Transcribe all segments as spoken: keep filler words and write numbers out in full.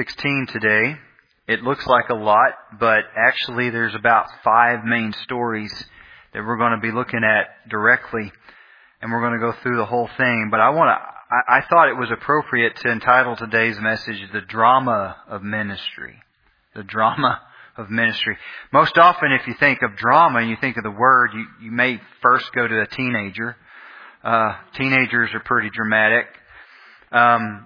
sixteen today. It looks like a lot, but actually there's about five main stories that we're going to be looking at directly, and we're going to go through the whole thing. But I want to, I, I thought it was appropriate to entitle today's message, The Drama of Ministry. The Drama of Ministry. Most often if you think of drama and you think of the word, you, you may first go to a teenager. Uh, teenagers are pretty dramatic. Um,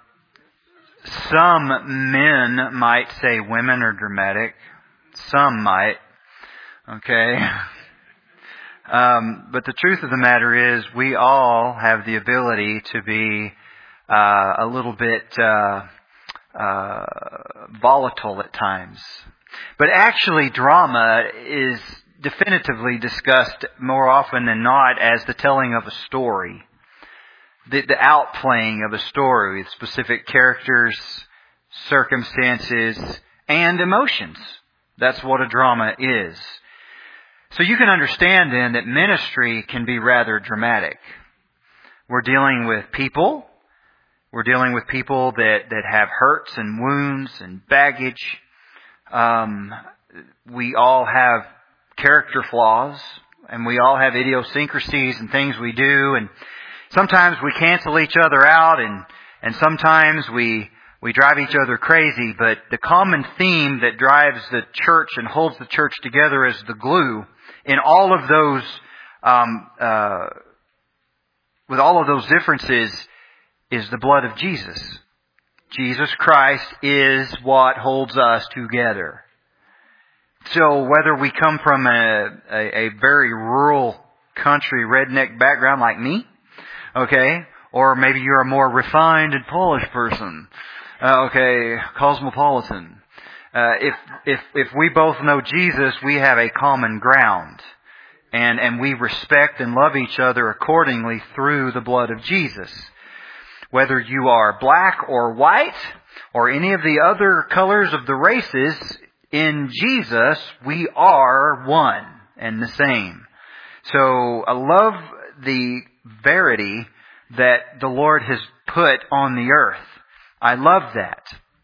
Some men might say women are dramatic. Some might. Okay. Um, but the truth of the matter is we all have the ability to be uh, a little bit uh, uh, volatile at times. But actually drama is definitively discussed more often than not as the telling of a story. The, the outplaying of a story with specific characters, circumstances, and emotions. That's what a drama is. So you can understand then that ministry can be rather dramatic. We're dealing with people. We're dealing with people that, that have hurts and wounds and baggage. Um, we all have character flaws, and we all have idiosyncrasies and things we do, and sometimes we cancel each other out, and, and sometimes we we drive each other crazy. But the common theme that drives the church and holds the church together as the glue in all of those, um, uh, with all of those differences, is the blood of Jesus. Jesus Christ is what holds us together. So whether we come from a, a, a very rural country redneck background like me, okay, or maybe you're a more refined and polished person. Uh, okay, cosmopolitan. Uh, if if if we both know Jesus, we have a common ground, and and we respect and love each other accordingly through the blood of Jesus. Whether you are black or white or any of the other colors of the races, in Jesus we are one and the same. So I love the verity that the Lord has put on the earth. I love that.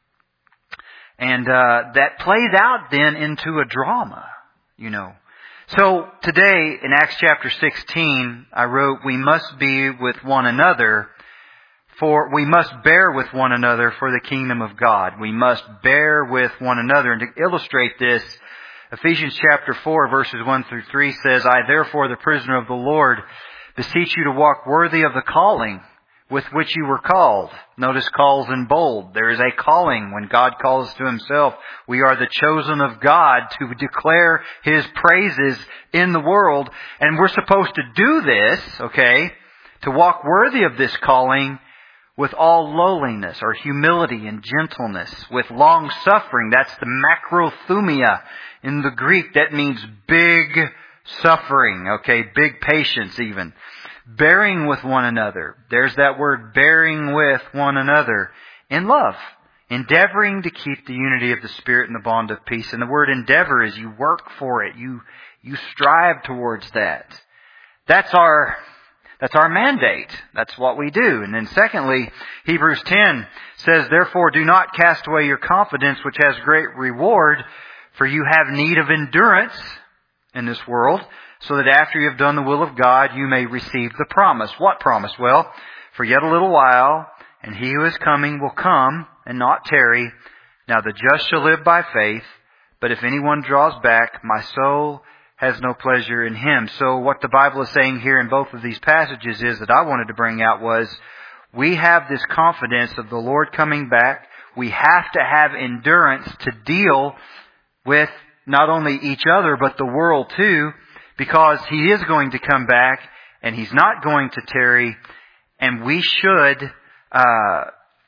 And uh, that plays out then into a drama, you know. So today in Acts chapter sixteen, I wrote, we must be with one another, for we must bear with one another for the kingdom of God. We must bear with one another. And to illustrate this, Ephesians chapter four verses one through three says, I therefore, the prisoner of the Lord, beseech you to walk worthy of the calling with which you were called. Notice calls in bold. There is a calling when God calls to Himself. We are the chosen of God to declare His praises in the world. And we're supposed to do this, okay, to walk worthy of this calling with all lowliness or humility and gentleness, with long suffering. That's the macrothumia in the Greek. That means big suffering, okay, big patience even. Bearing with one another. There's that word, bearing with one another in love. Endeavoring to keep the unity of the Spirit in the bond of peace. And the word endeavor is you work for it. You, you strive towards that. That's our, that's our mandate. That's what we do. And then secondly, Hebrews ten says, therefore do not cast away your confidence, which has great reward, for you have need of endurance in this world, so that after you have done the will of God, you may receive the promise. What promise? Well, for yet a little while, and He who is coming will come and not tarry. Now the just shall live by faith, but if anyone draws back, my soul has no pleasure in him. So what the Bible is saying here in both of these passages is that I wanted to bring out was, we have this confidence of the Lord coming back. We have to have endurance to deal with not only each other, but the world too, because He is going to come back and He's not going to tarry, and we should uh,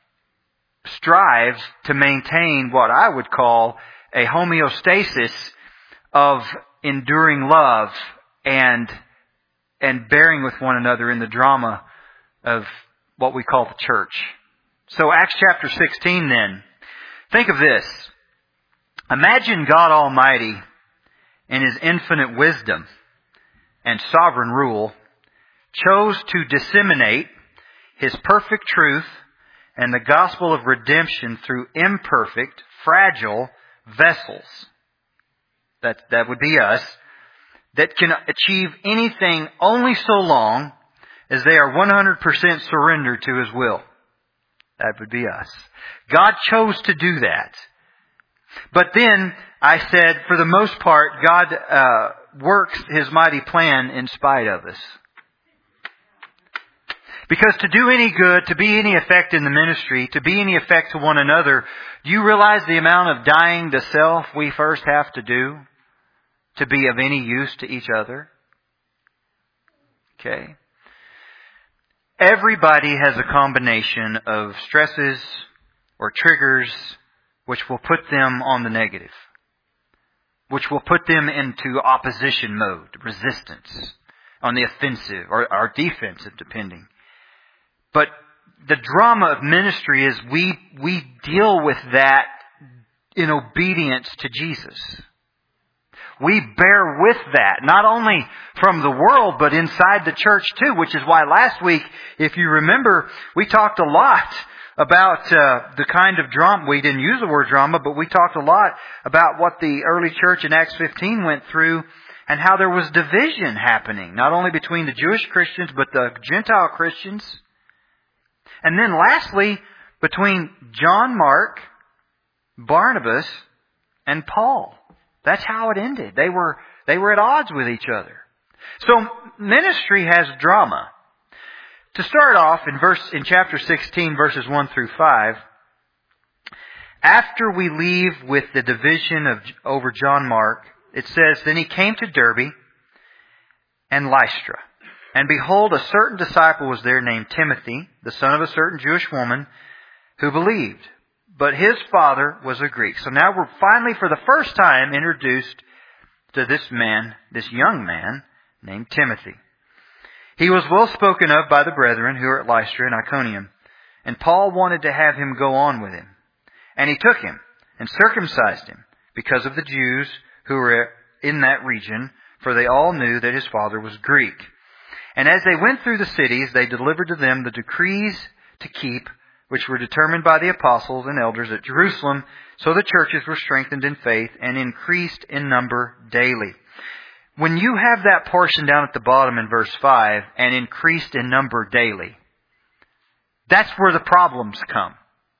strive to maintain what I would call a homeostasis of enduring love and and bearing with one another in the drama of what we call the church. So Acts chapter sixteen then. Think of this. Imagine God Almighty in His infinite wisdom and sovereign rule chose to disseminate His perfect truth and the gospel of redemption through imperfect, fragile vessels. That, that would be us. That can achieve anything only so long as they are one hundred percent surrendered to His will. That would be us. God chose to do that. But then, I said, for the most part, God uh, works His mighty plan in spite of us. Because to do any good, to be any effect in the ministry, to be any effect to one another, do you realize the amount of dying to self we first have to do to be of any use to each other? Okay. Everybody has a combination of stresses or triggers which will put them on the negative, which will put them into opposition mode, resistance, on the offensive or, or defensive, depending. But the drama of ministry is we we deal with that in obedience to Jesus. We bear with that, not only from the world, but inside the church too, which is why last week, if you remember, we talked a lot about uh, the kind of drama. We didn't use the word drama, but we talked a lot about what the early church in Acts fifteen went through and how there was division happening, not only between the Jewish Christians, but the Gentile Christians. And then lastly, between John Mark, Barnabas, and Paul. That's how it ended. They were, they were at odds with each other. So ministry has drama. To start off in verse, in chapter sixteen, verses one through five, after we leave with the division of, over John Mark, it says, "Then he came to Derbe and Lystra. And behold, a certain disciple was there named Timothy, the son of a certain Jewish woman, who believed. But his father was a Greek." So now we're finally, for the first time, introduced to this man, this young man, named Timothy. He was well spoken of by the brethren who were at Lystra and Iconium. And Paul wanted to have him go on with him. And he took him and circumcised him because of the Jews who were in that region, for they all knew that his father was Greek. And as they went through the cities, they delivered to them the decrees to keep, which were determined by the apostles and elders at Jerusalem. So the churches were strengthened in faith and increased in number daily. When you have that portion down at the bottom in verse five, and increased in number daily, that's where the problems come.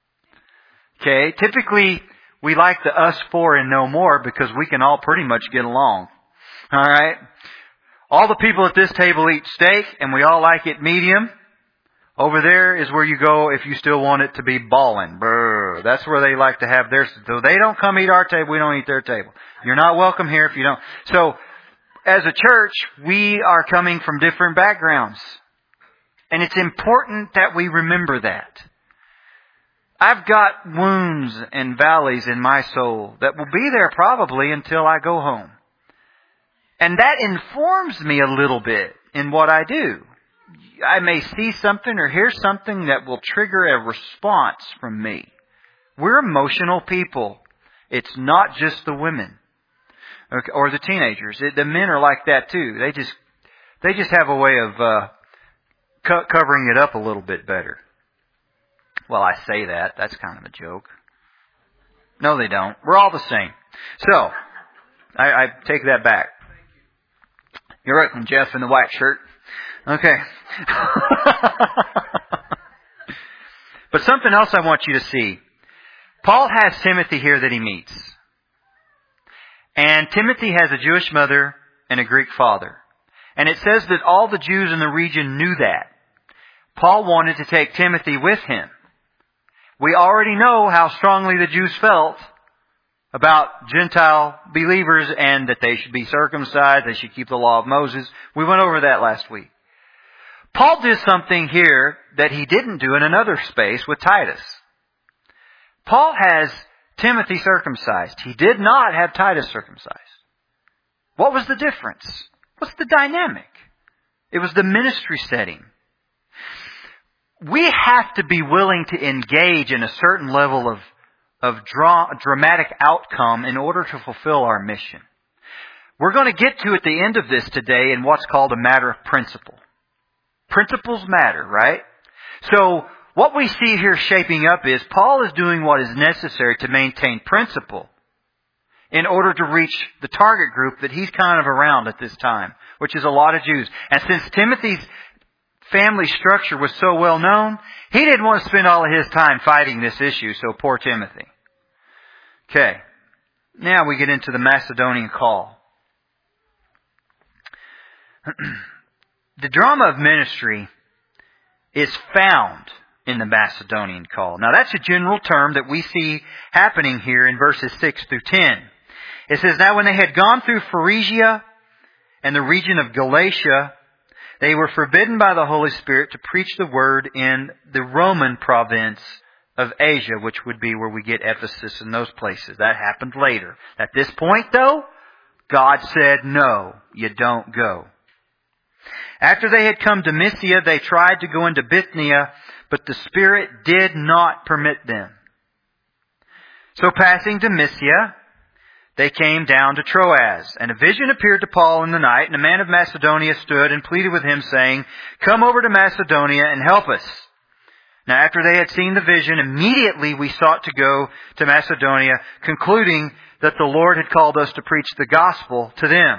Okay, typically we like the us four and no more because we can all pretty much get along. Alright? All the people at this table eat steak and we all like it medium. Over there is where you go if you still want it to be ballin'. Brr. That's where they like to have theirs. So they don't come eat our table, we don't eat their table. You're not welcome here if you don't. So, as a church, we are coming from different backgrounds. And it's important that we remember that. I've got wounds and valleys in my soul that will be there probably until I go home. And that informs me a little bit in what I do. I may see something or hear something that will trigger a response from me. We're emotional people. It's not just the women or the teenagers. The men are like that too. They just they just have a way of uh, co- covering it up a little bit better. Well, I say that. That's kind of a joke. No, they don't. We're all the same. So, I, I take that back. You're right, from Jeff in the white shirt. Okay. But something else I want you to see. Paul has Timothy here that he meets. And Timothy has a Jewish mother and a Greek father. And it says that all the Jews in the region knew that. Paul wanted to take Timothy with him. We already know how strongly the Jews felt about Gentile believers and that they should be circumcised, they should keep the law of Moses. We went over that last week. Paul did something here that he didn't do in another space with Titus. Paul has Timothy circumcised. He did not have Titus circumcised. What was the difference? What's the dynamic? It was the ministry setting. We have to be willing to engage in a certain level of, of dra- dramatic outcome in order to fulfill our mission. We're going to get to at the end of this today in what's called a matter of principle. Principles matter, right? So what we see here shaping up is Paul is doing what is necessary to maintain principle in order to reach the target group that he's kind of around at this time, which is a lot of Jews. And since Timothy's family structure was so well known, he didn't want to spend all of his time fighting this issue, so poor Timothy. Okay, now we get into the Macedonian call. The drama of ministry is found in the Macedonian call. Now that's a general term that we see happening here in verses six through ten. It says, now when they had gone through Phrygia and the region of Galatia, they were forbidden by the Holy Spirit to preach the word in the Roman province of Asia, which would be where we get Ephesus and those places. That happened later. At this point, though, God said, no, you don't go. After they had come to Mysia, they tried to go into Bithynia, but the Spirit did not permit them. So passing to Mysia, they came down to Troas, and a vision appeared to Paul in the night, and a man of Macedonia stood and pleaded with him, saying, come over to Macedonia and help us. Now after they had seen the vision, immediately we sought to go to Macedonia, concluding that the Lord had called us to preach the gospel to them.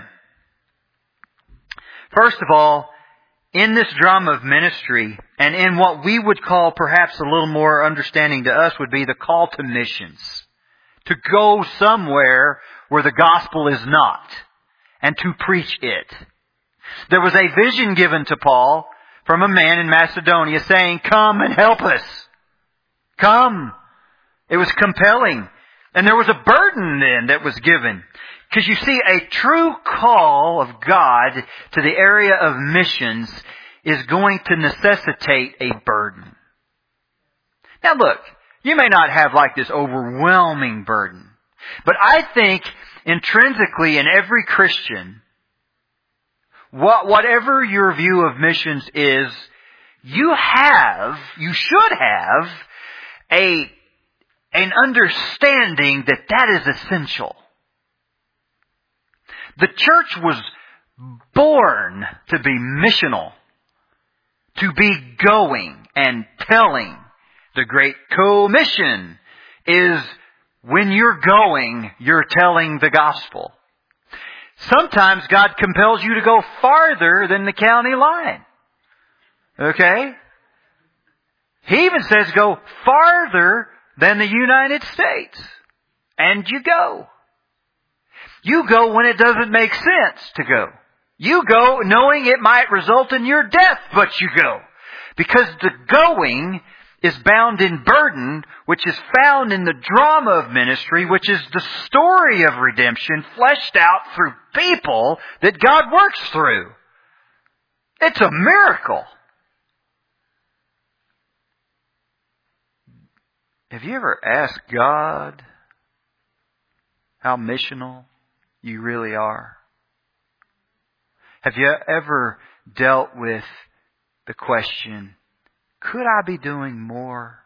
First of all, in this drama of ministry, and in what we would call perhaps a little more understanding to us would be the call to missions. To go somewhere where the gospel is not, and to preach it. There was a vision given to Paul from a man in Macedonia saying, come and help us. Come. It was compelling. And there was a burden then that was given. Because you see, a true call of God to the area of missions is going to necessitate a burden. Now look, you may not have like this overwhelming burden. But I think intrinsically in every Christian, what, whatever your view of missions is, you have, you should have a, an understanding that that is essential. The church was born to be missional, to be going and telling. The Great Commission is when you're going, you're telling the gospel. Sometimes God compels you to go farther than the county line. Okay? He even says go farther than the United States. And you go. You go when it doesn't make sense to go. You go knowing it might result in your death, but you go. Because the going is bound in burden, which is found in the drama of ministry, which is the story of redemption fleshed out through people that God works through. It's a miracle. Have you ever asked God how missional you really are? Have you ever dealt with the question, could I be doing more?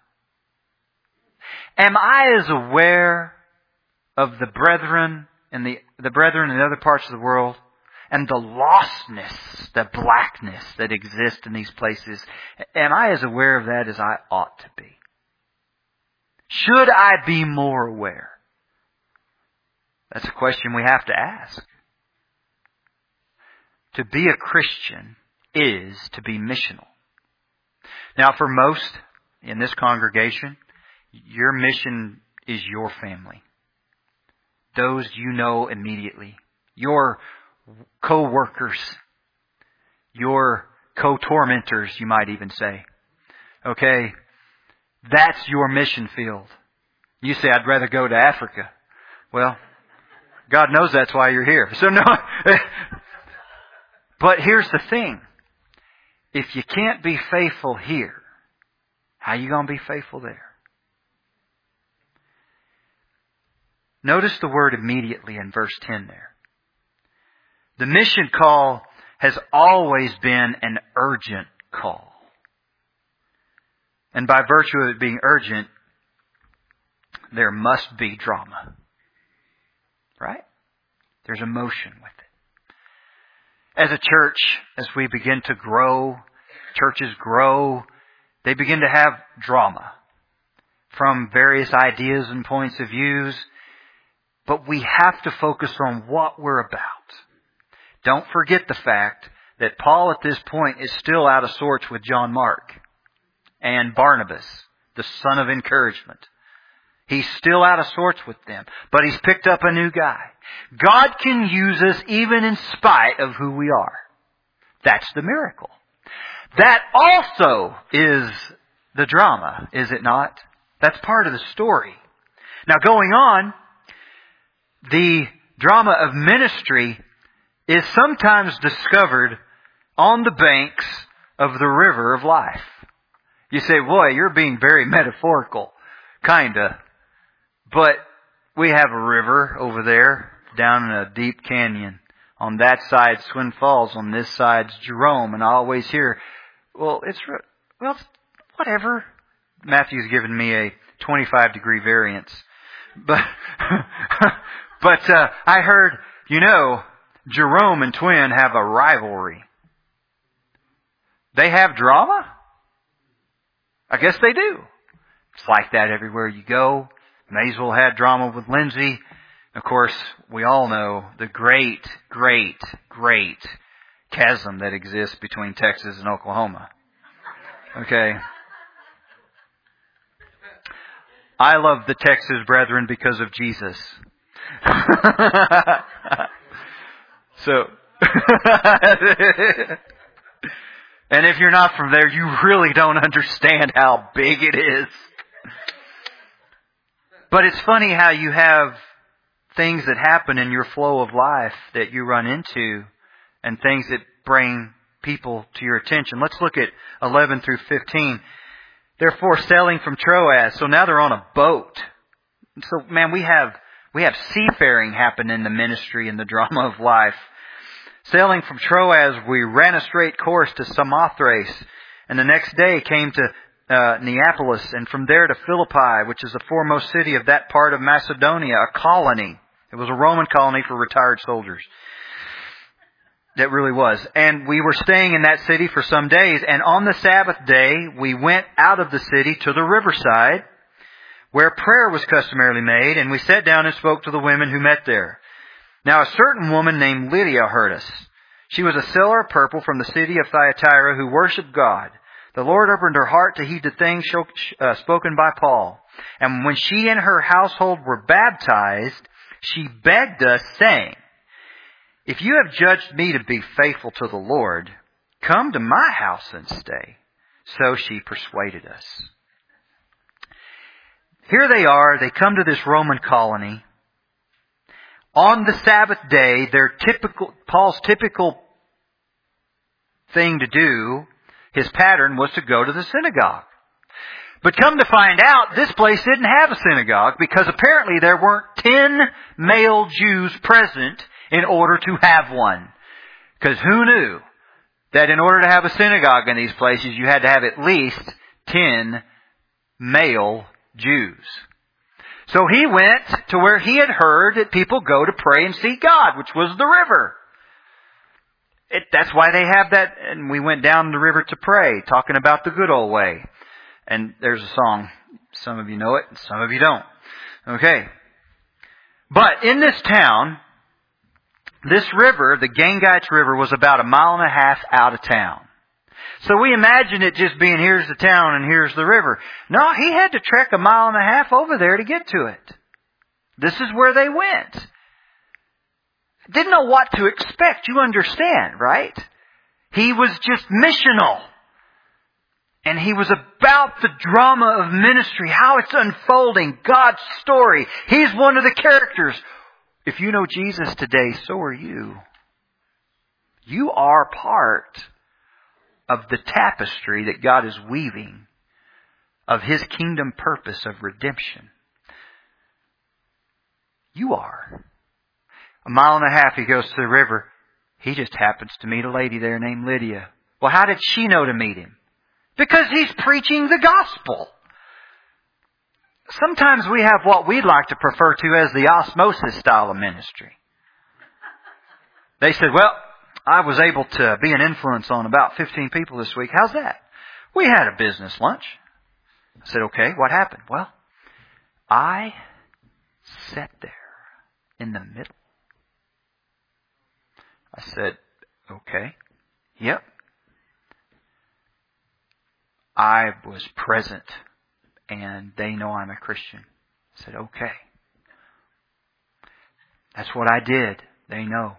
Am I as aware of the brethren and the, the brethren in other parts of the world and the lostness, the blackness that exists in these places? Am I as aware of that as I ought to be? Should I be more aware? That's a question we have to ask. To be a Christian is to be missional. Now, for most in this congregation, your mission is your family. Those you know immediately. Your co-workers. Your co-tormentors, you might even say. Okay, that's your mission field. You say, I'd rather go to Africa. Well, God knows that's why you're here. So no. But here's the thing. If you can't be faithful here, how are you going to be faithful there? Notice the word immediately in verse ten there. The mission call has always been an urgent call. And by virtue of it being urgent, there must be drama. Right? There's emotion with it. As a church, as we begin to grow, churches grow, They begin to have drama from various ideas and points of views. But we have to focus on what we're about. Don't forget the fact that Paul at this point is still out of sorts with John Mark and Barnabas, the son of encouragement. He's still out of sorts with them, but he's picked up a new guy. God can use us even in spite of who we are. That's the miracle. That also is the drama, is it not? That's part of the story. Now going on, the drama of ministry is sometimes discovered on the banks of the river of life. You say, boy, you're being very metaphorical. Kinda. But we have a river over there down in a deep canyon. On that side, Swin Falls. On this side's Jerome. And I always hear, well, it's, well, whatever. Matthew's given me a twenty-five degree variance. But, but, uh, I heard, you know, Jerome and Twin have a rivalry. They have drama? I guess they do. It's like that everywhere you go. Maysville had drama with Lindsay. Of course, we all know the great, great, great chasm that exists between Texas and Oklahoma. Okay. I love the Texas brethren because of Jesus. So, and if you're not from there, you really don't understand how big it is. But it's funny how you have things that happen in your flow of life that you run into and things that bring people to your attention. Let's look at eleven through fifteen. Therefore, sailing from Troas. So now they're on a boat. So, man, we have we have seafaring happen in the ministry and the drama of life. Sailing from Troas, we ran a straight course to Samothrace, and the next day came to uh, Neapolis, and from there to Philippi, which is the foremost city of that part of Macedonia, a colony. It was a Roman colony for retired soldiers. That really was. And we were staying in that city for some days, and on the Sabbath day, we went out of the city to the riverside, where prayer was customarily made, and we sat down and spoke to the women who met there. Now a certain woman named Lydia heard us. She was a seller of purple from the city of Thyatira who worshipped God. The Lord opened her heart to heed the things uh, spoken by Paul. And when she and her household were baptized, she begged us, saying, if you have judged me to be faithful to the Lord, come to my house and stay. So she persuaded us. Here they are. They come to this Roman colony. On the Sabbath day, their typical, Paul's typical thing to do, his pattern was to go to the synagogue. But come to find out, this place didn't have a synagogue because apparently there weren't ten male Jews present in order to have one. Because who knew that in order to have a synagogue in these places, you had to have at least ten male Jews. So he went to where he had heard that people go to pray and seek God, which was the river. It, that's why they have that. And we went down the river to pray, talking about the good old way. And there's a song. Some of you know it, and some of you don't. Okay. But in this town, this river, the Gangites River, was about a mile and a half out of town. So we imagine it just being, here's the town and here's the river. No, he had to trek a mile and a half over there to get to it. This is where they went. Didn't know what to expect. You understand, right? He was just missional. And he was about the drama of ministry, how it's unfolding, God's story. He's one of the characters. If you know Jesus today, so are you. You are part of the tapestry that God is weaving of His kingdom purpose of redemption. You are. A mile and a half he goes to the river. He just happens to meet a lady there named Lydia. Well, how did she know to meet him? Because he's preaching the gospel. Sometimes we have what we'd like to prefer to as the osmosis style of ministry. They said, well, I was able to be an influence on about fifteen people this week. How's that? We had a business lunch. I said, okay, what happened? Well, I sat there in the middle. I said, okay, yep. I was present, and they know I'm a Christian. I said, okay. That's what I did. They know.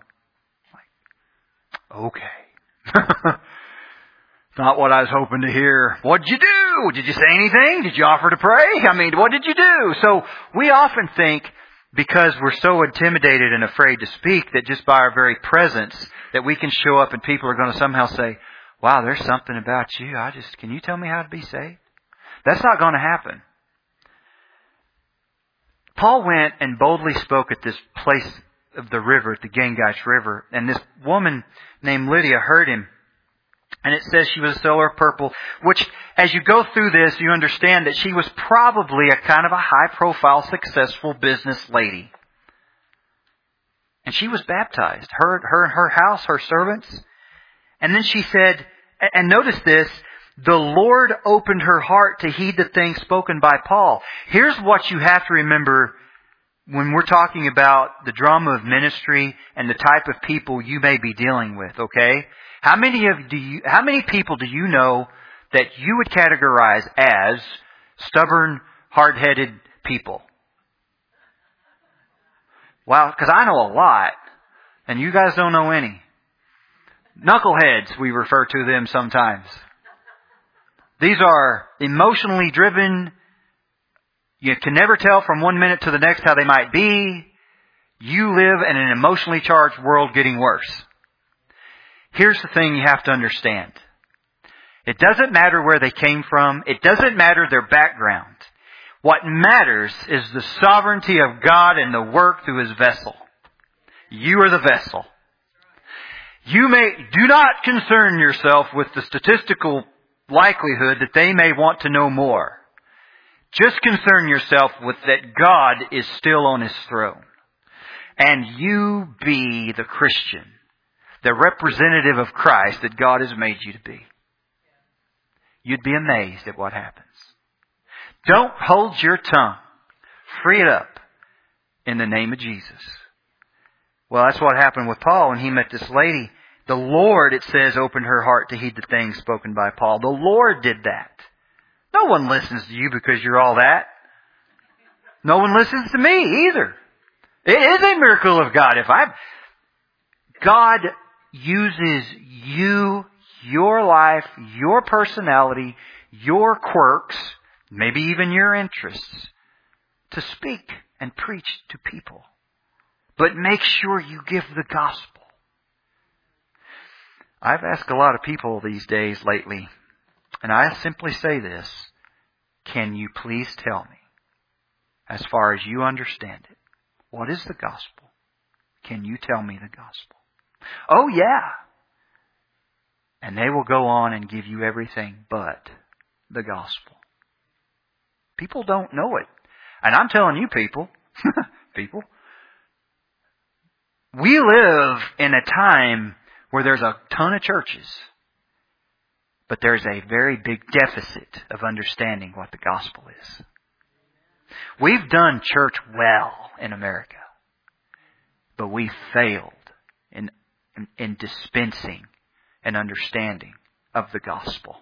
Like, okay. Not what I was hoping to hear. What'd you do? Did you say anything? Did you offer to pray? I mean, what did you do? So we often think, because we're so intimidated and afraid to speak, that just by our very presence, that we can show up and people are going to somehow say, wow, there's something about you. I just, can you tell me how to be saved? That's not going to happen. Paul went and boldly spoke at this place of the river, at the Gangites River, and this woman named Lydia heard him. And it says she was a seller of purple, which, as you go through this, you understand that she was probably a kind of a high-profile, successful business lady. And she was baptized. Her, her, her house, her servants. And then she said, and notice this, the Lord opened her heart to heed the things spoken by Paul. Here's what you have to remember when we're talking about the drama of ministry and the type of people you may be dealing with, okay? How many of do you, how many people do you know that you would categorize as stubborn, hard-headed people? Well, because I know a lot, and you guys don't know any. Knuckleheads, we refer to them sometimes. These are emotionally driven. You can never tell from one minute to the next how they might be. You live in an emotionally charged world getting worse. Here's the thing you have to understand. It doesn't matter where they came from. It doesn't matter their background. What matters is the sovereignty of God and the work through His vessel. You are the vessel. You may, do not concern yourself with the statistical likelihood that they may want to know more. Just concern yourself with that God is still on His throne. And you be the Christian, the representative of Christ that God has made you to be. You'd be amazed at what happens. Don't hold your tongue. Free it up in the name of Jesus. Well, that's what happened with Paul when he met this lady. The Lord, it says, opened her heart to heed the things spoken by Paul. The Lord did that. No one listens to you because you're all that. No one listens to me either. It is a miracle of God. If I, God uses you, your life, your personality, your quirks, maybe even your interests, to speak and preach to people. But make sure you give the gospel. I've asked a lot of people these days lately, and I simply say this: can you please tell me, as far as you understand it, what is the gospel? Can you tell me the gospel? Oh, yeah. And they will go on and give you everything but the gospel. People don't know it. And I'm telling you people, people, we live in a time where there's a ton of churches, but there's a very big deficit of understanding what the gospel is. We've done church well in America, but we failed in, in, in dispensing an understanding of the gospel.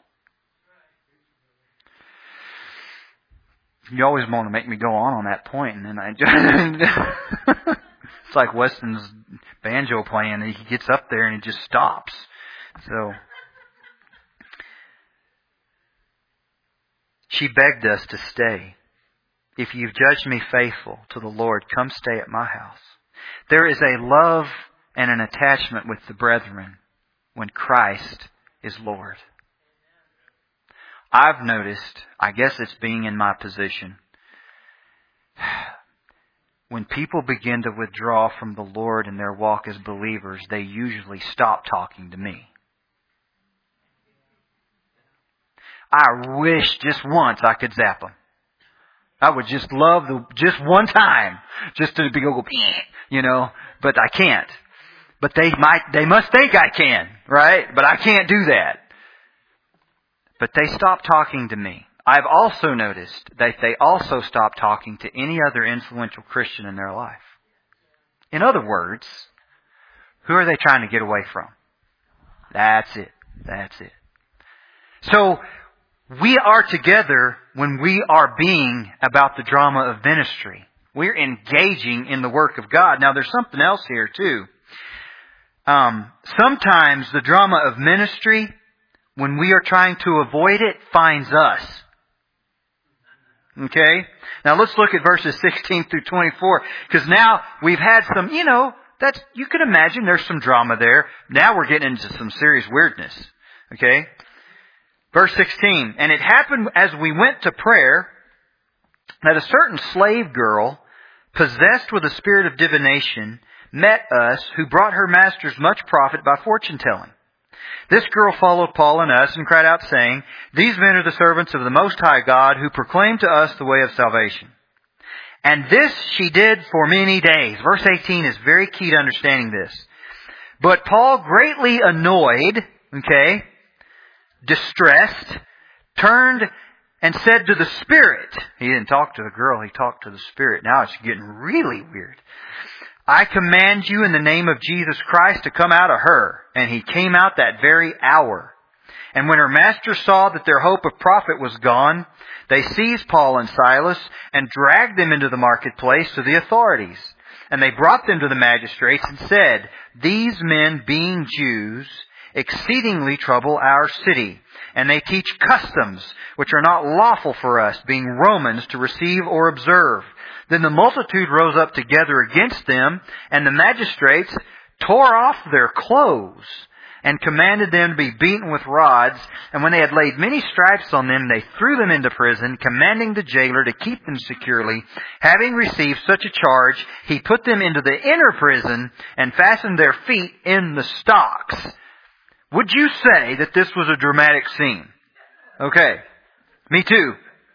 You always want to make me go on on that point, and then I just... It's like Weston's banjo playing. He gets up there and he just stops. So she begged us to stay. If you've judged me faithful to the Lord, come stay at my house. There is a love and an attachment with the brethren when Christ is Lord. I've noticed, I guess it's being in my position, when people begin to withdraw from the Lord in their walk as believers, they usually stop talking to me. I wish just once I could zap them. I would just love the just one time, just to be go, you know, but I can't. But they might, they must think I can, right? But I can't do that. But they stopped talking to me. I've also noticed that they also stopped talking to any other influential Christian in their life. In other words, who are they trying to get away from? That's it. That's it. So, we are together when we are being about the drama of ministry. We're engaging in the work of God. Now, there's something else here, too. Um, sometimes the drama of ministry, when we are trying to avoid it, finds us. Okay? Now let's look at verses sixteen through twenty-four. Because now we've had some, you know, that's, you can imagine there's some drama there. Now we're getting into some serious weirdness. Okay? Verse sixteen. And it happened as we went to prayer that a certain slave girl, possessed with a spirit of divination, met us, who brought her masters much profit by fortune telling. This girl followed Paul and us and cried out, saying, These men are the servants of the Most High God, who proclaim to us the way of salvation. And this she did for many days. Verse eighteen is very key to understanding this. But Paul, greatly annoyed, okay, distressed, turned and said to the Spirit. He didn't talk to the girl, he talked to the Spirit. Now it's getting really weird. I command you in the name of Jesus Christ to come out of her. And he came out that very hour. And when her masters saw that their hope of profit was gone, they seized Paul and Silas and dragged them into the marketplace to the authorities. And they brought them to the magistrates and said, These men, being Jews, exceedingly trouble our city. And they teach customs which are not lawful for us, being Romans, to receive or observe. Then the multitude rose up together against them, and the magistrates tore off their clothes and commanded them to be beaten with rods. And when they had laid many stripes on them, they threw them into prison, commanding the jailer to keep them securely. Having received such a charge, he put them into the inner prison and fastened their feet in the stocks. Would you say that this was a dramatic scene? Okay. Me too.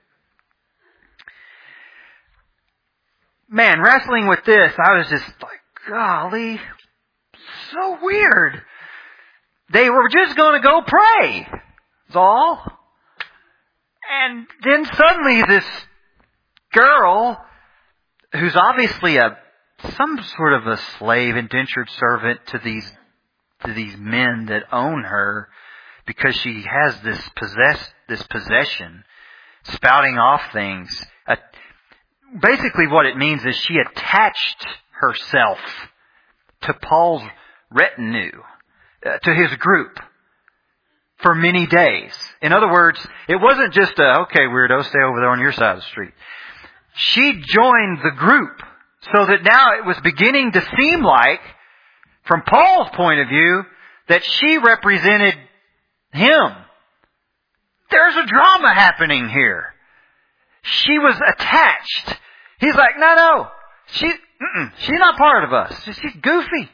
Man, wrestling with this, I was just like, golly, so weird. They were just going to go pray. That's all. And then suddenly this girl, who's obviously a some sort of a slave, indentured servant to these to these men that own her, because she has this possess this possession, spouting off things. Uh, basically, what it means is she attached herself to Paul's retinue, uh, to his group, for many days. In other words, it wasn't just a, okay, weirdo, stay over there on your side of the street. She joined the group, so that now it was beginning to seem like, from Paul's point of view, that she represented him. There's a drama happening here. She was attached. He's like, no, no, she, mm-mm, she's not part of us. She's goofy.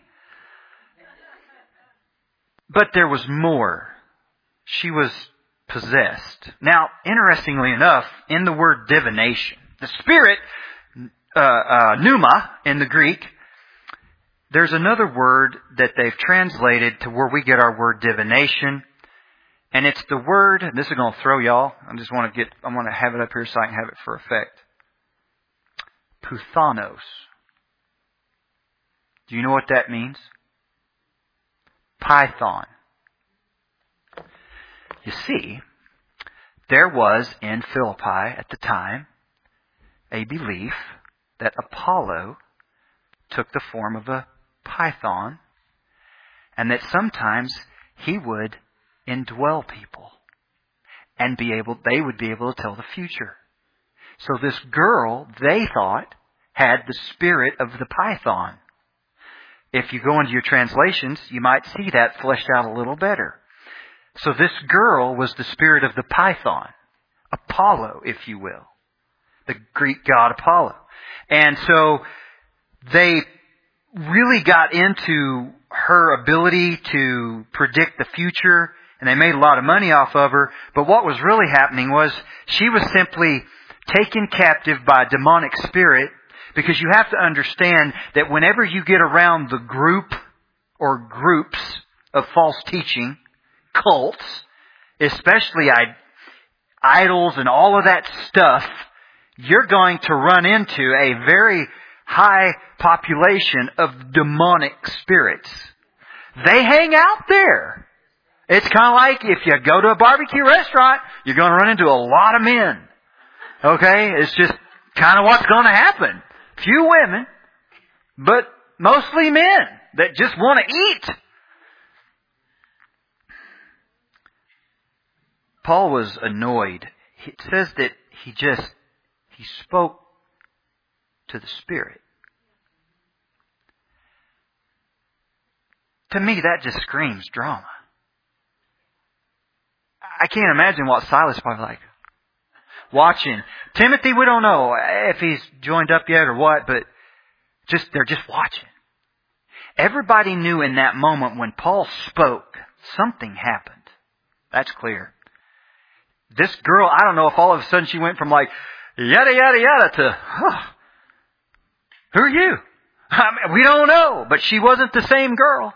But there was more. She was possessed. Now, interestingly enough, in the word divination, the spirit, uh, uh, pneuma in the Greek, there's another word that they've translated to where we get our word divination. And it's the word, and this is going to throw y'all. I just want to get, I want to have it up here so I can have it for effect. Puthanos. Do you know what that means? Python. You see, there was in Philippi at the time a belief that Apollo took the form of a python, and that sometimes he would indwell people and be able, they would be able to tell the future. So this girl, they thought, had the spirit of the python. If you go into your translations, you might see that fleshed out a little better. So this girl was the spirit of the python, Apollo, if you will, the Greek god Apollo. And so they really got into her ability to predict the future, and they made a lot of money off of her. But what was really happening was she was simply taken captive by a demonic spirit, because you have to understand that whenever you get around the group or groups of false teaching, cults, especially idols and all of that stuff, you're going to run into a very high population of demonic spirits. They hang out there. It's kind of like if you go to a barbecue restaurant, you're going to run into a lot of men. Okay? It's just kind of what's going to happen. Few women, but mostly men that just want to eat. Paul was annoyed. It says that he just, he spoke to the Spirit. To me, that just screams drama. I can't imagine what Silas is probably like. Watching. Timothy, we don't know if he's joined up yet or what, but just they're just watching. Everybody knew in that moment when Paul spoke, something happened. That's clear. This girl, I don't know if all of a sudden she went from like, yada, yada, yada to, huh, who are you? I mean, we don't know, but she wasn't the same girl.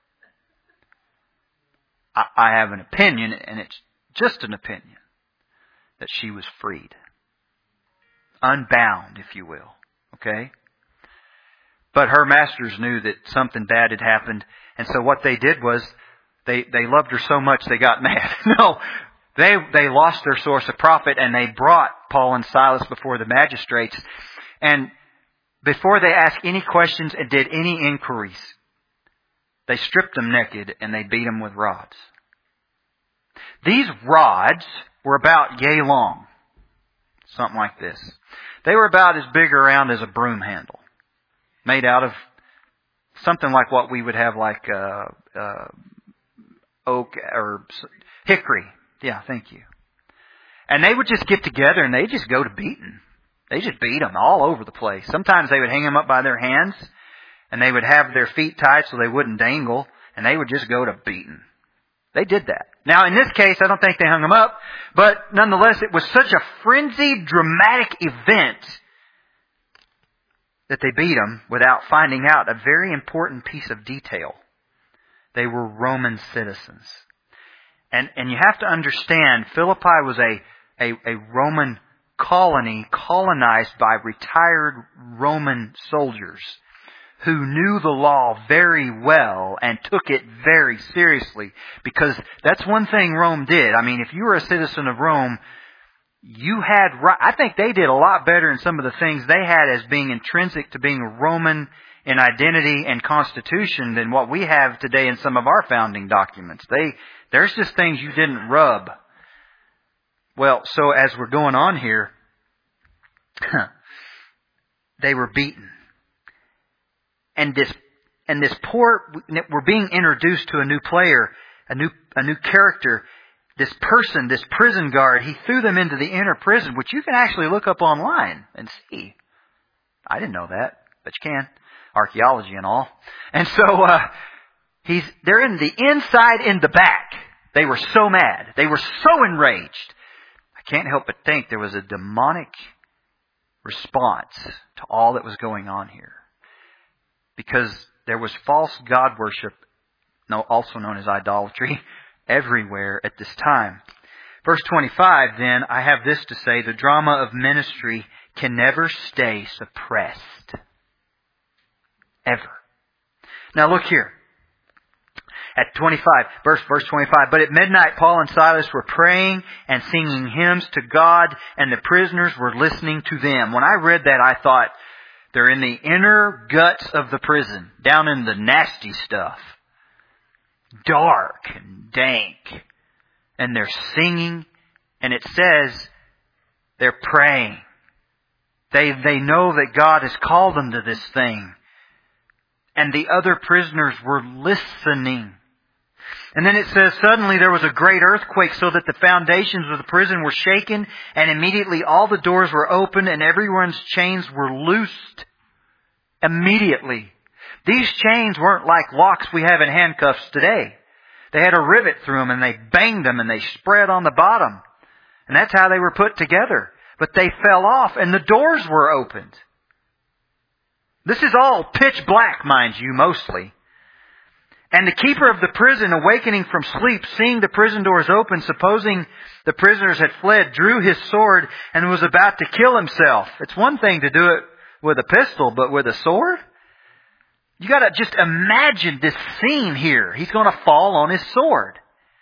I, I have an opinion, and it's just an opinion, that she was freed. Unbound, if you will. Okay? But her masters knew that something bad had happened, and so what they did was, they, they loved her so much they got mad. No, they, they lost their source of profit, and they brought Paul and Silas before the magistrates. And before they asked any questions and did any inquiries, they stripped them naked and they beat them with rods. These rods were about yay long. Something like this. They were about as big around as a broom handle. Made out of something like what we would have like uh, uh, oak or hickory. Yeah, thank you. And they would just get together and they just go to beating. They just beat them all over the place. Sometimes they would hang them up by their hands and they would have their feet tied so they wouldn't dangle, and they would just go to beating. They did that. Now, in this case, I don't think they hung them up, but nonetheless, it was such a frenzied, dramatic event that they beat them without finding out a very important piece of detail. They were Roman citizens. And, and you have to understand, Philippi was a, a, a Roman colony colonized by retired Roman soldiers who knew the law very well and took it very seriously, because that's one thing Rome did. I mean, if you were a citizen of Rome, you had, I think they did a lot better in some of the things they had as being intrinsic to being a Roman in identity and constitution than what we have today in some of our founding documents. They, there's just things you didn't rub. Well, so as we're going on here, they were beaten. And this, and this poor, we're being introduced to a new player, a new, a new character. This person, this prison guard, he threw them into the inner prison, which you can actually look up online and see. I didn't know that, but you can. Archaeology and all. And so, uh, he's, they're in the inside, in the back. They were so mad. They were so enraged. I can't help but think there was a demonic response to all that was going on here. Because there was false God worship, also known as idolatry, everywhere at this time. Verse twenty-five, then, I have this to say, the drama of ministry can never stay suppressed. Ever. Now look here. At twenty-five, verse, verse twenty-five, but at midnight Paul and Silas were praying and singing hymns to God, and the prisoners were listening to them. When I read that, I thought, they're in the inner guts of the prison, down in the nasty stuff. Dark and dank. And they're singing, and it says they're praying. They, they know that God has called them to this thing. And the other prisoners were listening. And then it says, suddenly there was a great earthquake so that the foundations of the prison were shaken, and immediately all the doors were opened and everyone's chains were loosed. Immediately. These chains weren't like locks we have in handcuffs today. They had a rivet through them and they banged them and they spread on the bottom. And that's how they were put together. But they fell off and the doors were opened. This is all pitch black, mind you, mostly. And the keeper of the prison, awakening from sleep, seeing the prison doors open, supposing the prisoners had fled, drew his sword and was about to kill himself. It's one thing to do it with a pistol, but with a sword? You got to just imagine this scene here. He's going to fall on his sword.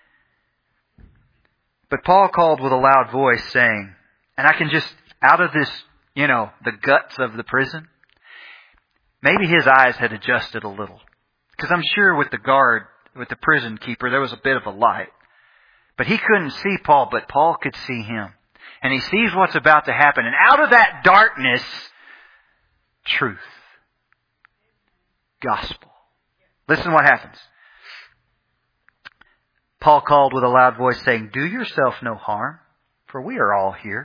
But Paul called with a loud voice, saying, and I can just, out of this, you know, the guts of the prison, maybe his eyes had adjusted a little. Because I'm sure with the guard, with the prison keeper, there was a bit of a light. But he couldn't see Paul, but Paul could see him. And he sees what's about to happen. And out of that darkness, truth. Gospel. Listen what happens. Paul called with a loud voice, saying, do yourself no harm, for we are all here.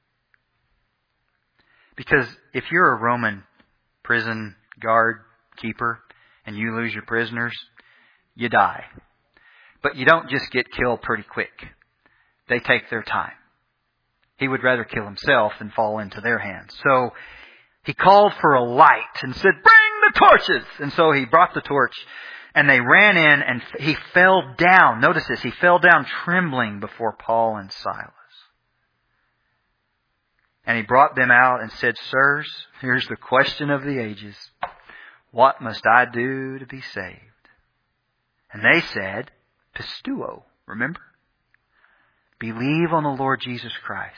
Because if you're a Roman prison guard keeper, and you lose your prisoners, you die. But you don't just get killed pretty quick. They take their time. He would rather kill himself than fall into their hands. So he called for a light and said, bring the torches! And so he brought the torch, and they ran in, and he fell down. Notice this, he fell down trembling before Paul and Silas. And he brought them out and said, sirs, here's the question of the ages. What must I do to be saved? And they said, Pistuo, remember? Believe on the Lord Jesus Christ,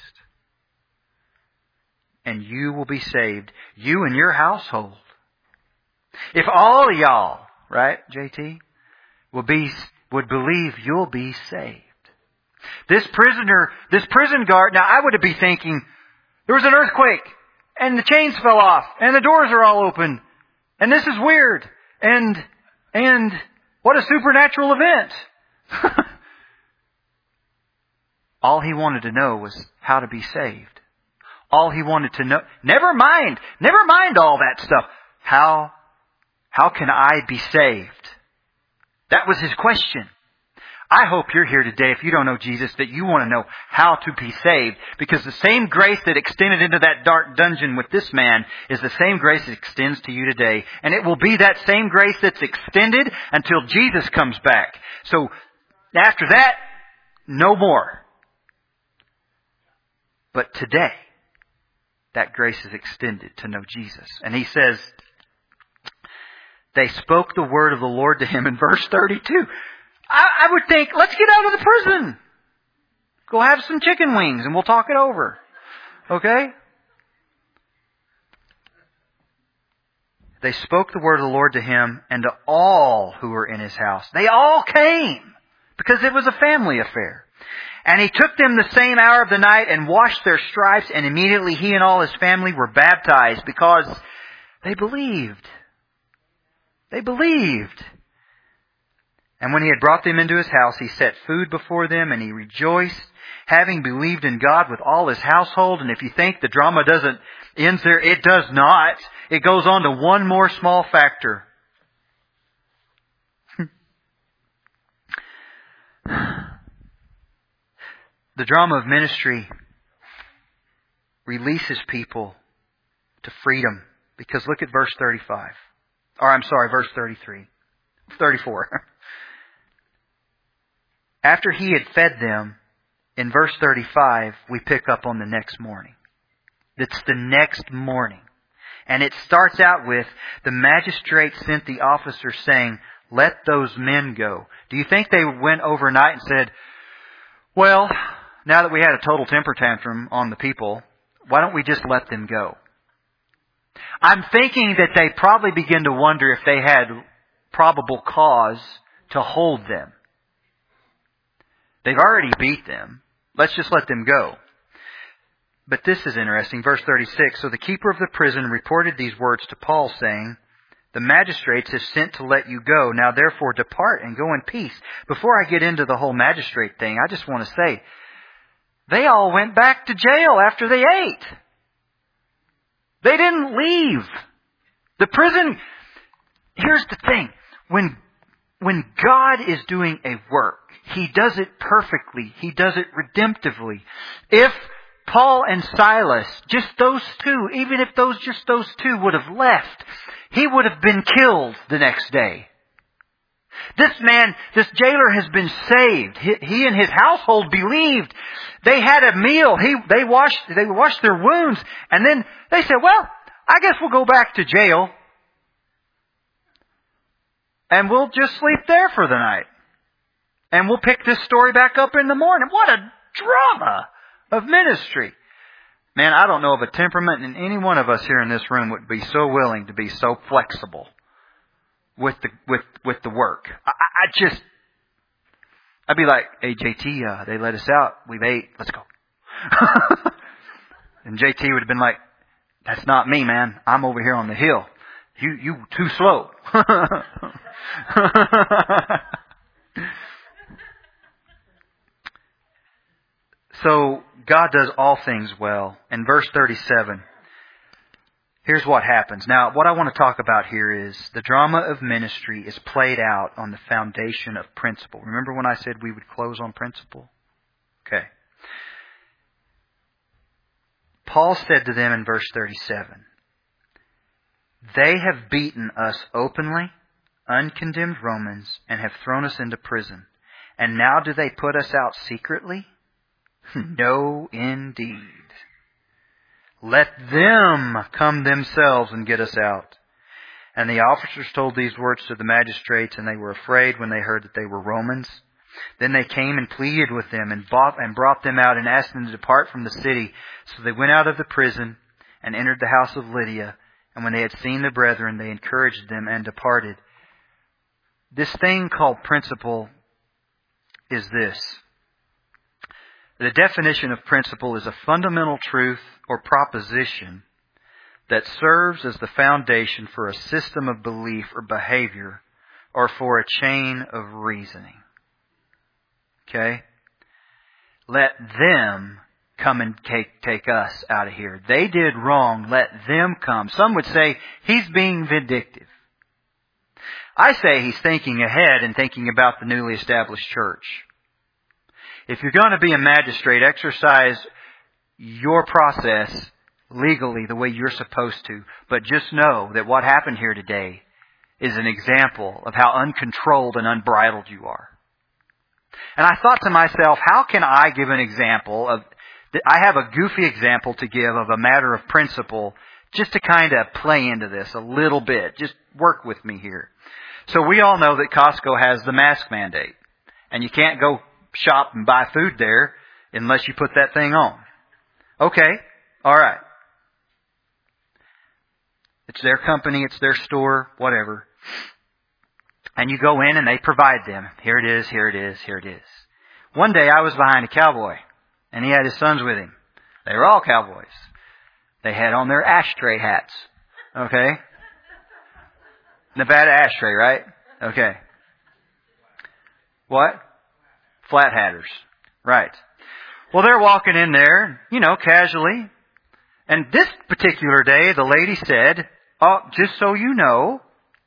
and you will be saved, you and your household. If all of y'all, right, J T, would be, would believe, you'll be saved. This prisoner, this prison guard, now I would be thinking, there was an earthquake, and the chains fell off, and the doors are all open. And this is weird. And, and what a supernatural event. All he wanted to know was how to be saved. All he wanted to know, never mind, never mind all that stuff. How, how can I be saved? That was his question. I hope you're here today, if you don't know Jesus, that you want to know how to be saved. Because the same grace that extended into that dark dungeon with this man is the same grace that extends to you today. And it will be that same grace that's extended until Jesus comes back. So after that, no more. But today, that grace is extended to know Jesus. And he says, they spoke the word of the Lord to him in verse thirty-two. I, I would think, let's get out of the prison. Go have some chicken wings and we'll talk it over. Okay? They spoke the word of the Lord to him and to all who were in his house. They all came because it was a family affair. And he took them the same hour of the night and washed their stripes, and immediately he and all his family were baptized because they believed. They believed. And when he had brought them into his house, he set food before them, and he rejoiced, having believed in God with all his household. And if you think the drama doesn't end there, it does not. It goes on to one more small factor. The drama of ministry releases people to freedom. Because look at verse thirty-five. Or I'm sorry, verse thirty-three. thirty-four. After he had fed them, in verse thirty-five, we pick up on the next morning. It's the next morning. And it starts out with, the magistrate sent the officer saying, let those men go. Do you think they went overnight and said, well, now that we had a total temper tantrum on the people, why don't we just let them go? I'm thinking that they probably begin to wonder if they had probable cause to hold them. They've already beat them. Let's just let them go. But this is interesting. Verse thirty-six. So the keeper of the prison reported these words to Paul, saying, the magistrates have sent to let you go. Now therefore depart and go in peace. Before I get into the whole magistrate thing, I just want to say, they all went back to jail after they ate. They didn't leave. The prison, here's the thing. When, when God is doing a work, He does it perfectly. He does it redemptively. If Paul and Silas, just those two, even if those just those two would have left, he would have been killed the next day. This man, this jailer has been saved. He, he and his household believed. They had a meal. He, they washed, they washed their wounds. And then they said, well, I guess we'll go back to jail. And we'll just sleep there for the night. And we'll pick this story back up in the morning. What a drama of ministry. Man, I don't know of a temperament in any one of us here in this room would be so willing to be so flexible with the with with the work. I, I just, I'd be like, hey, J T, uh, they let us out. We've ate. Let's go. And J T would have been like, that's not me, man. I'm over here on the hill. You you too slow. So God does all things well. In verse thirty-seven, here's what happens. Now, what I want to talk about here is the drama of ministry is played out on the foundation of principle. Remember when I said we would close on principle? Okay. Paul said to them in verse thirty-seven, they have beaten us openly, uncondemned Romans, and have thrown us into prison. And now do they put us out secretly? No, indeed. Let them come themselves and get us out. And the officers told these words to the magistrates, and they were afraid when they heard that they were Romans. Then they came and pleaded with them and bought and brought them out and asked them to depart from the city. So they went out of the prison and entered the house of Lydia. And when they had seen the brethren, they encouraged them and departed. This thing called principle is this. The definition of principle is a fundamental truth or proposition that serves as the foundation for a system of belief or behavior or for a chain of reasoning. Okay? Let them come and take, take us out of here. They did wrong. Let them come. Some would say he's being vindictive. I say he's thinking ahead and thinking about the newly established church. If you're going to be a magistrate, exercise your process legally the way you're supposed to. But just know that what happened here today is an example of how uncontrolled and unbridled you are. And I thought to myself, how can I give an example of, I have a goofy example to give of a matter of principle just to kind of play into this a little bit. Just work with me here. So we all know that Costco has the mask mandate. And you can't go shop and buy food there unless you put that thing on. Okay, all right. It's their company, it's their store, whatever. And you go in and they provide them. Here it is, here it is, here it is. One day I was behind a cowboy and he had his sons with him. They were all cowboys. They had on their ashtray hats. Okay? Nevada ashtray, right? Okay. What? Flat hatters. Right. Well, they're walking in there, you know, casually. And this particular day, the lady said, oh, just so you know,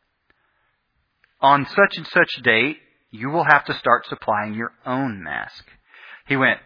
on such and such date, you will have to start supplying your own mask. He went,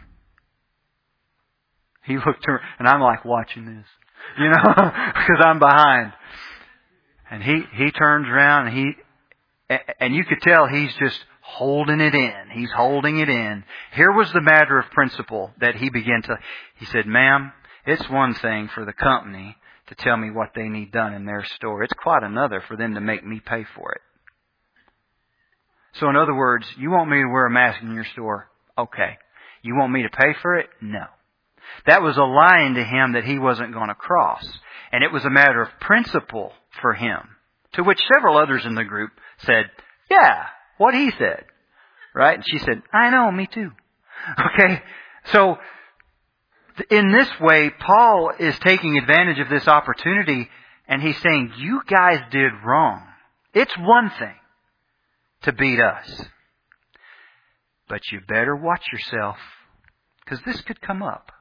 he looked her, and I'm like watching this, you know, because I'm behind. And he, he turns around and he, and you could tell he's just holding it in. He's holding it in. Here was the matter of principle that he began to, he said, ma'am, it's one thing for the company to tell me what they need done in their store. It's quite another for them to make me pay for it. So in other words, you want me to wear a mask in your store? Okay. You want me to pay for it? No. That was a line to him that he wasn't going to cross. And it was a matter of principle for him. To which several others in the group said, yeah, what he said. Right? And she said, I know, me too. Okay? So, in this way, Paul is taking advantage of this opportunity and he's saying, you guys did wrong. It's one thing to beat us. But you better watch yourself because this could come up.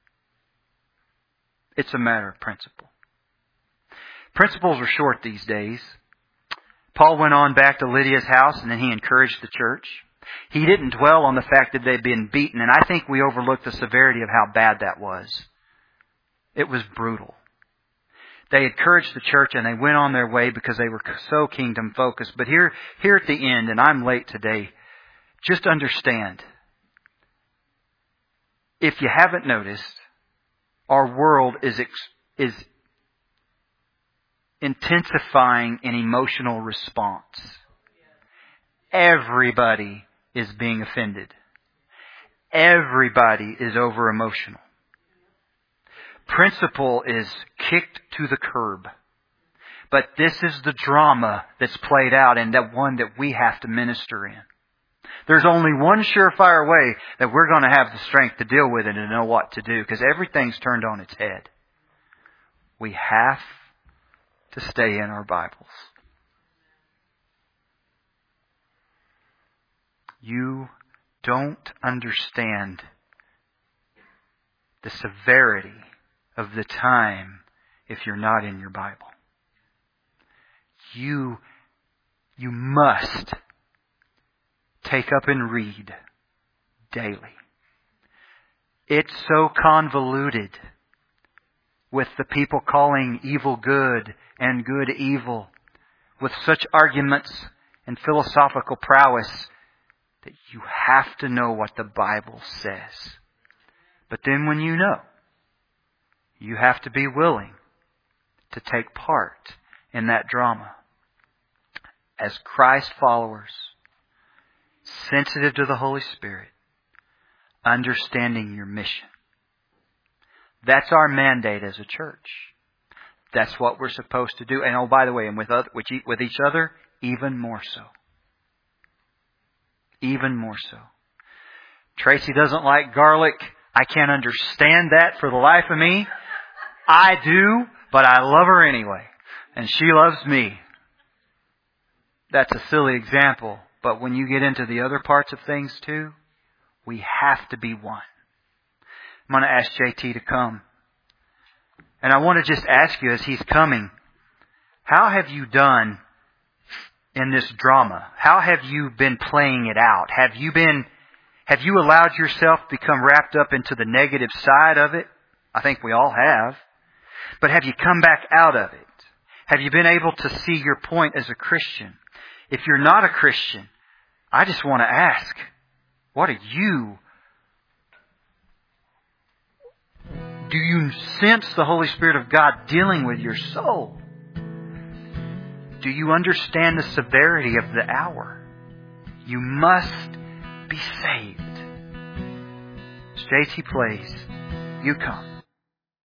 It's a matter of principle. Principles are short these days. Paul went on back to Lydia's house and then he encouraged the church. He didn't dwell on the fact that they'd been beaten, and I think we overlooked the severity of how bad that was. It was brutal. They encouraged the church and they went on their way because they were so kingdom focused. But here, here at the end, and I'm late today, just understand, if you haven't noticed, our world is ex- is intensifying an emotional response. Everybody is being offended. Everybody is over emotional. Principle is kicked to the curb. But this is the drama that's played out and that one that we have to minister in. There's only one surefire way that we're going to have the strength to deal with it and know what to do, because everything's turned on its head. We have to stay in our Bibles. You don't understand the severity of the time if you're not in your Bible. You, you must take up and read daily. It's so convoluted with the people calling evil good and good evil, with such arguments and philosophical prowess, that you have to know what the Bible says. But then when you know, you have to be willing to take part in that drama. As Christ followers, sensitive to the Holy Spirit, understanding your mission. That's our mandate as a church. That's what we're supposed to do. And oh, by the way, and with other, with each other, even more so. Even more so. Tracy doesn't like garlic. I can't understand that for the life of me. I do, but I love her anyway. And she loves me. That's a silly example. But when you get into the other parts of things too, we have to be one. I'm going to ask J T to come. And I want to just ask you as he's coming, how have you done in this drama? How have you been playing it out? Have you been, have you allowed yourself to become wrapped up into the negative side of it? I think we all have. But have you come back out of it? Have you been able to see your point as a Christian? If you're not a Christian, I just want to ask, what are you? Do you sense the Holy Spirit of God dealing with your soul? Do you understand the severity of the hour? You must be saved. As J T plays, you come.